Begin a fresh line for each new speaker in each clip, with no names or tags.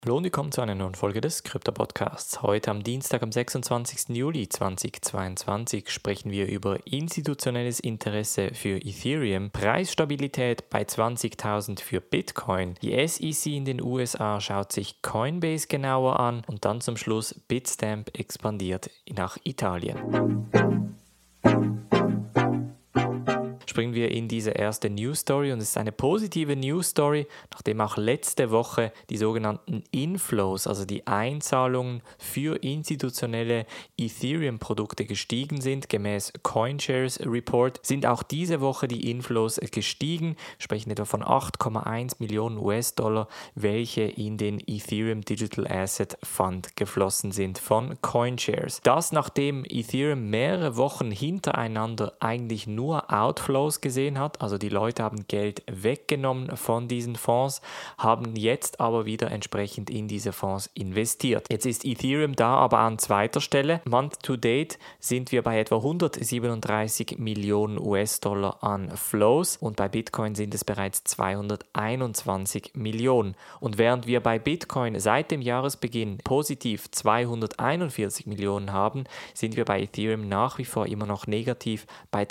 Hallo und willkommen zu einer neuen Folge des Krypto-Podcasts. Heute am Dienstag, am 26. Juli 2022 sprechen wir über institutionelles Interesse für Ethereum, Preisstabilität bei 20.000 für Bitcoin, die SEC in den USA schaut sich Coinbase genauer an und dann zum Schluss Bitstamp expandiert nach Italien. Springen wir in diese erste News Story und es ist eine positive News Story, nachdem auch letzte Woche die sogenannten Inflows, also die Einzahlungen für institutionelle Ethereum-Produkte gestiegen sind. Gemäß CoinShares Report sind auch diese Woche die Inflows gestiegen, sprechen etwa von 8,1 Millionen US-Dollar, welche in den Ethereum Digital Asset Fund geflossen sind von CoinShares. Das nachdem Ethereum mehrere Wochen hintereinander eigentlich nur Outflows gesehen hat, also die Leute haben Geld weggenommen von diesen Fonds, haben jetzt aber wieder entsprechend in diese Fonds investiert. Jetzt ist Ethereum da aber an zweiter Stelle. Month to date sind wir bei etwa 137 Millionen US-Dollar an Flows und bei Bitcoin sind es bereits 221 Millionen. Und während wir bei Bitcoin seit dem Jahresbeginn positiv 241 Millionen haben, sind wir bei Ethereum nach wie vor immer noch negativ bei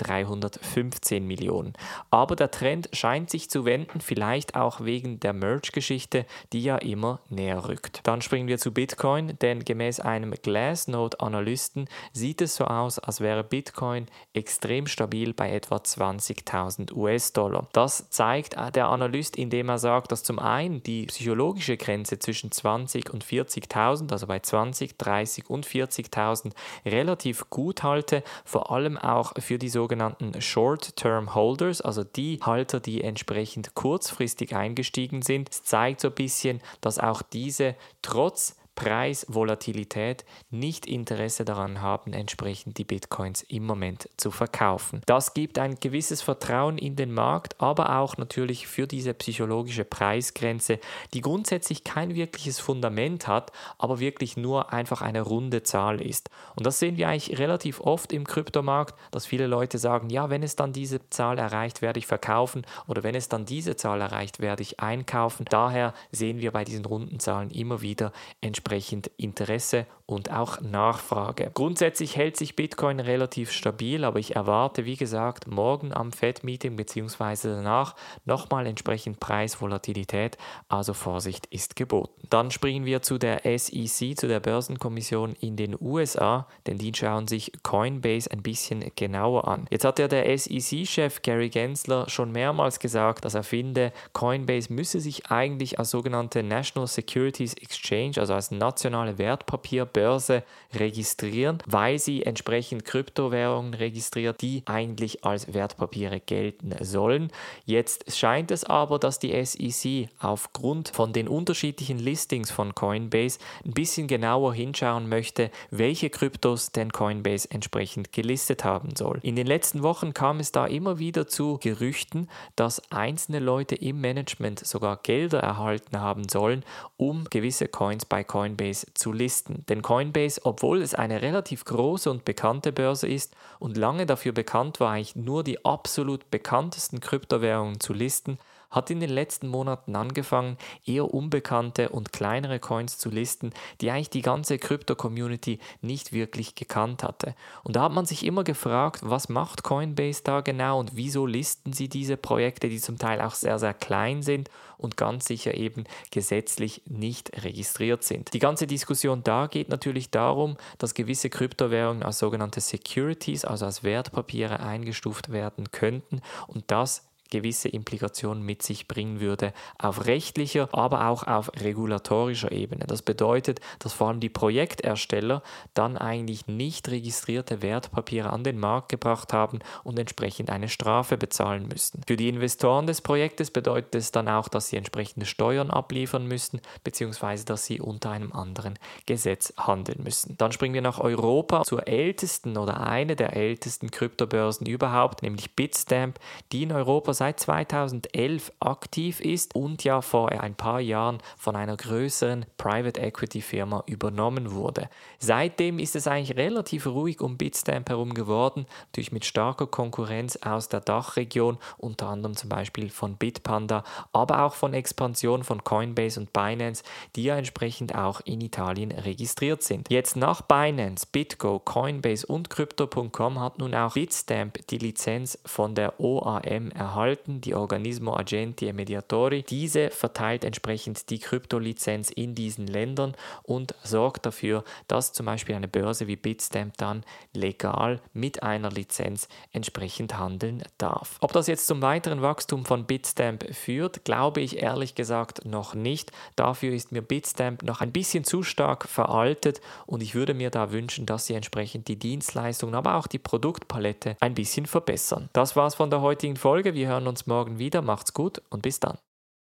315 Millionen. Aber der Trend scheint sich zu wenden, vielleicht auch wegen der Merge-Geschichte, die ja immer näher rückt. Dann springen wir zu Bitcoin, denn gemäß einem Glassnode-Analysten sieht es so aus, als wäre Bitcoin extrem stabil bei etwa 20.000 US-Dollar. Das zeigt der Analyst, indem er sagt, dass zum einen die psychologische Grenze zwischen 20 und 40.000, also bei 20, 30 und 40.000 relativ gut halte, vor allem auch für die sogenannten Short-Term Holders, also die Halter, die entsprechend kurzfristig eingestiegen sind. Es zeigt so ein bisschen, dass auch diese trotz Preisvolatilität nicht Interesse daran haben, entsprechend die Bitcoins im Moment zu verkaufen. Das gibt ein gewisses Vertrauen in den Markt, aber auch natürlich für diese psychologische Preisgrenze, die grundsätzlich kein wirkliches Fundament hat, aber wirklich nur einfach eine runde Zahl ist. Und das sehen wir eigentlich relativ oft im Kryptomarkt, dass viele Leute sagen, ja, wenn es dann diese Zahl erreicht, werde ich verkaufen oder wenn es dann diese Zahl erreicht, werde ich einkaufen. Daher sehen wir bei diesen runden Zahlen immer wieder entsprechend Interesse und auch Nachfrage. Grundsätzlich hält sich Bitcoin relativ stabil, aber ich erwarte, wie gesagt, morgen am Fed-Meeting bzw. danach nochmal entsprechend Preisvolatilität, also Vorsicht ist geboten. Dann springen wir zu der SEC, zu der Börsenkommission in den USA, denn die schauen sich Coinbase ein bisschen genauer an. Jetzt hat ja der SEC-Chef Gary Gensler schon mehrmals gesagt, dass er finde, Coinbase müsse sich eigentlich als sogenannte National Securities Exchange, also als nationale Wertpapierbörse registrieren, weil sie entsprechend Kryptowährungen registriert, die eigentlich als Wertpapiere gelten sollen. Jetzt scheint es aber, dass die SEC aufgrund von den unterschiedlichen Listings von Coinbase ein bisschen genauer hinschauen möchte, welche Kryptos denn Coinbase entsprechend gelistet haben soll. In den letzten Wochen kam es da immer wieder zu Gerüchten, dass einzelne Leute im Management sogar Gelder erhalten haben sollen, um gewisse Coins bei Coinbase zu listen. Denn Coinbase, obwohl es eine relativ große und bekannte Börse ist und lange dafür bekannt war, eigentlich nur die absolut bekanntesten Kryptowährungen zu listen, hat in den letzten Monaten angefangen, eher unbekannte und kleinere Coins zu listen, die eigentlich die ganze Krypto-Community nicht wirklich gekannt hatte. Und da hat man sich immer gefragt, was macht Coinbase da genau und wieso listen sie diese Projekte, die zum Teil auch sehr, sehr klein sind und ganz sicher eben gesetzlich nicht registriert sind. Die ganze Diskussion da geht natürlich darum, dass gewisse Kryptowährungen als sogenannte Securities, also als Wertpapiere eingestuft werden könnten und das gewisse Implikationen mit sich bringen würde auf rechtlicher, aber auch auf regulatorischer Ebene. Das bedeutet, dass vor allem die Projektersteller dann eigentlich nicht registrierte Wertpapiere an den Markt gebracht haben und entsprechend eine Strafe bezahlen müssen. Für die Investoren des Projektes bedeutet es dann auch, dass sie entsprechende Steuern abliefern müssen, beziehungsweise dass sie unter einem anderen Gesetz handeln müssen. Dann springen wir nach Europa zur ältesten oder eine der ältesten Kryptobörsen überhaupt, nämlich Bitstamp, die in Europa seit 2011 aktiv ist und ja vor ein paar Jahren von einer größeren Private Equity Firma übernommen wurde. Seitdem ist es eigentlich relativ ruhig um Bitstamp herum geworden, natürlich mit starker Konkurrenz aus der Dachregion, unter anderem zum Beispiel von Bitpanda, aber auch von Expansion von Coinbase und Binance, die ja entsprechend auch in Italien registriert sind. Jetzt nach Binance, BitGo, Coinbase und Crypto.com hat nun auch Bitstamp die Lizenz von der OAM erhalten, die Organismo Agenti e Mediatori. Diese verteilt entsprechend die Kryptolizenz in diesen Ländern und sorgt dafür, dass zum Beispiel eine Börse wie Bitstamp dann legal mit einer Lizenz entsprechend handeln darf. Ob das jetzt zum weiteren Wachstum von Bitstamp führt, glaube ich ehrlich gesagt noch nicht. Dafür ist mir Bitstamp noch ein bisschen zu stark veraltet und ich würde mir da wünschen, dass sie entsprechend die Dienstleistungen, aber auch die Produktpalette ein bisschen verbessern. Das war's von der heutigen Folge. Wir hören uns morgen wieder. Macht's gut und bis dann.